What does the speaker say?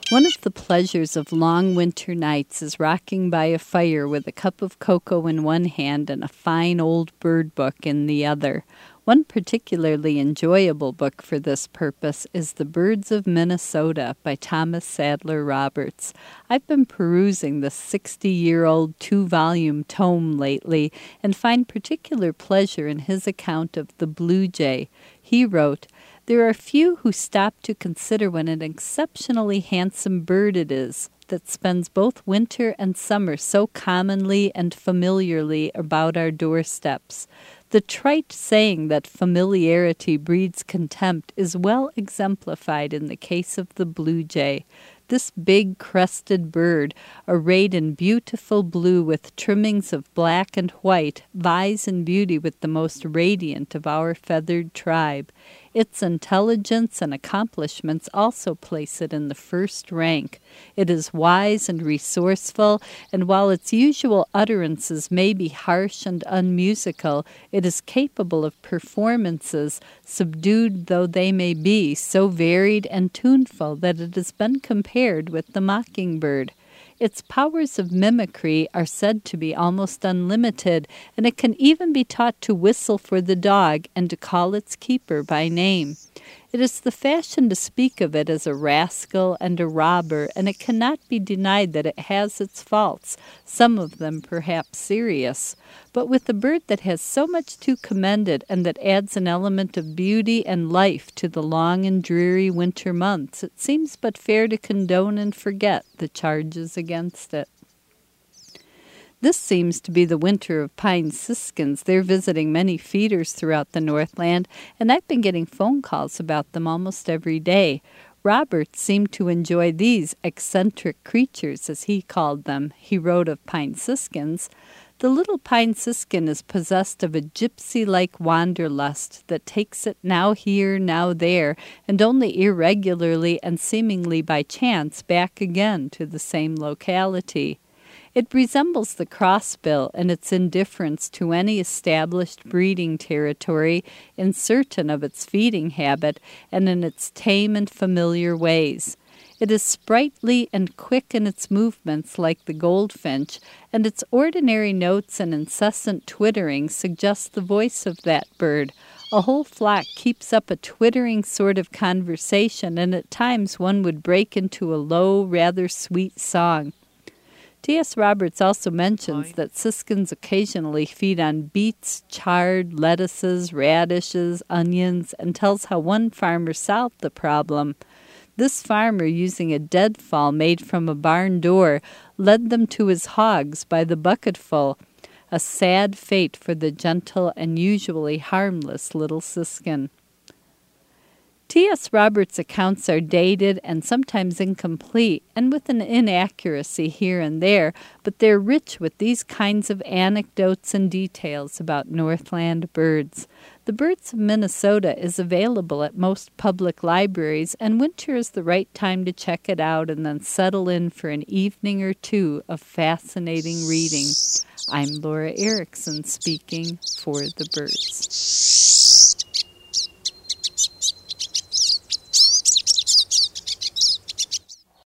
One of the pleasures of long winter nights is rocking by a fire with a cup of cocoa in one hand and a fine old bird book in the other. One particularly enjoyable book for this purpose is The Birds of Minnesota by Thomas Sadler Roberts. I've been perusing this 60-year-old 2-volume tome lately and find particular pleasure in his account of the blue jay. He wrote, "There are few who stop to consider what an exceptionally handsome bird it is that spends both winter and summer so commonly and familiarly about our doorsteps. The trite saying that familiarity breeds contempt is well exemplified in the case of the blue jay. This big crested bird, arrayed in beautiful blue with trimmings of black and white, vies in beauty with the most radiant of our feathered tribe. Its intelligence and accomplishments also place it in the first rank. It is wise and resourceful, and while its usual utterances may be harsh and unmusical, it is capable of performances, subdued though they may be, so varied and tuneful that it has been compared with the mockingbird. Its powers of mimicry are said to be almost unlimited, and it can even be taught to whistle for the dog and to call its keeper by name. It is the fashion to speak of it as a rascal and a robber, and it cannot be denied that it has its faults, some of them perhaps serious. But with a bird that has so much to commend it, and that adds an element of beauty and life to the long and dreary winter months, it seems but fair to condone and forget the charges against it." This seems to be the winter of pine siskins. They're visiting many feeders throughout the Northland, and I've been getting phone calls about them almost every day. Roberts seemed to enjoy these eccentric creatures, as he called them. He wrote of pine siskins, "The little pine siskin is possessed of a gypsy-like wanderlust that takes it now here, now there, and only irregularly and seemingly by chance back again to the same locality. It resembles the crossbill in its indifference to any established breeding territory, in certain of its feeding habit, and in its tame and familiar ways. It is sprightly and quick in its movements like the goldfinch, and its ordinary notes and incessant twittering suggest the voice of that bird. A whole flock keeps up a twittering sort of conversation, and at times one would break into a low, rather sweet song." T.S. Roberts also mentions that siskins occasionally feed on beets, chard, lettuces, radishes, onions, and tells how one farmer solved the problem. This farmer, using a deadfall made from a barn door, led them to his hogs by the bucketful, a sad fate for the gentle and usually harmless little siskin. T.S. Roberts' accounts are dated and sometimes incomplete, and with an inaccuracy here and there, but they're rich with these kinds of anecdotes and details about Northland birds. The Birds of Minnesota is available at most public libraries, and winter is the right time to check it out and then settle in for an evening or two of fascinating reading. I'm Laura Erickson speaking for the Birds.